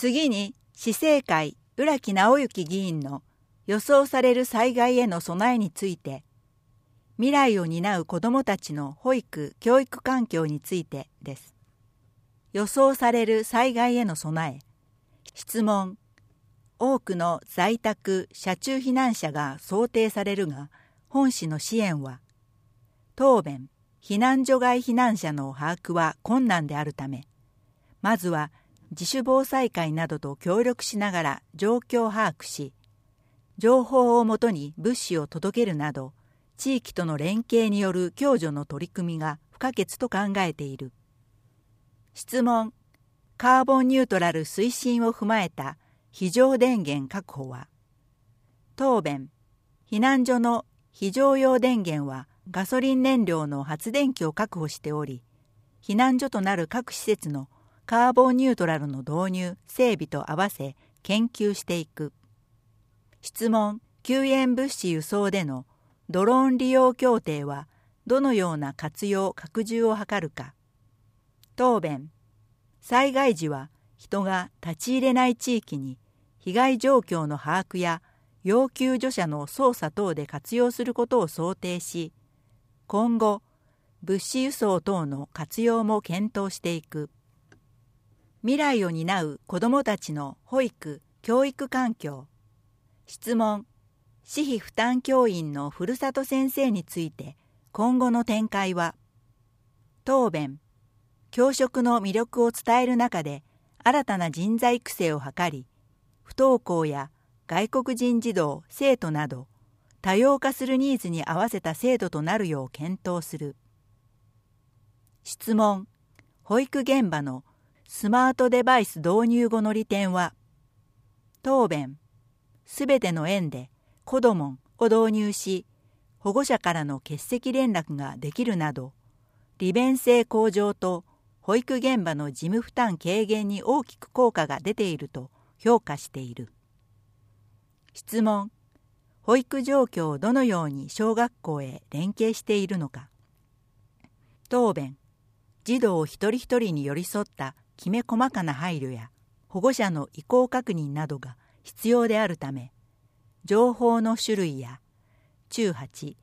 次に、市政会浦木直之議員の予想される災害への備えについて、未来を担う子どもたちの保育・教育環境についてです。予想される災害への備え。質問。多くの在宅・車中避難者が想定されるが、本市の支援は、答弁。避難所外避難者の把握は困難であるため、まずは自主防災会などと協力しながら状況把握し、情報をもとに物資を届けるなど、地域との連携による共助の取り組みが不可欠と考えている。質問。カーボンニュートラル推進を踏まえた非常電源確保は、答弁。避難所の非常用電源はガソリン燃料の発電機を確保しており、避難所となる各施設のカーボンニュートラルの導入・整備と合わせ研究していく。質問。救援物資輸送でのドローン利用協定はどのような活用・拡充を図るか。答弁。災害時は人が立ち入れない地域に被害状況の把握や要救助者の操作等で活用することを想定し、今後、物資輸送等の活用も検討していく。未来を担う子どもたちの保育・教育環境。質問。私費負担教員のふるさと先生について今後の展開は。答弁。教職の魅力を伝える中で新たな人材育成を図り、不登校や外国人児童・生徒など多様化するニーズに合わせた制度となるよう検討する。質問。保育現場のスマートデバイス導入後の利点は。答弁。すべての園で子どもを導入し、保護者からの欠席連絡ができるなど、利便性向上と保育現場の事務負担軽減に大きく効果が出ていると評価している。質問。保育状況をどのように小学校へ連携しているのか。答弁。児童一人一人に寄り添ったきめ細かな配慮や保護者の意向確認などが必要であるため、情報の種類や中8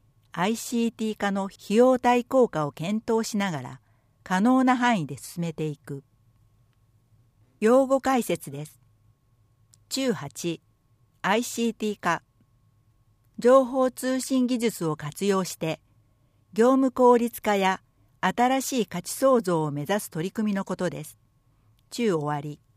ICT 化の費用対効果を検討しながら可能な範囲で進めていく。用語解説です。中8 ICT 化。情報通信技術を活用して業務効率化や新しい価値創造を目指す取り組みのことです。中終わり。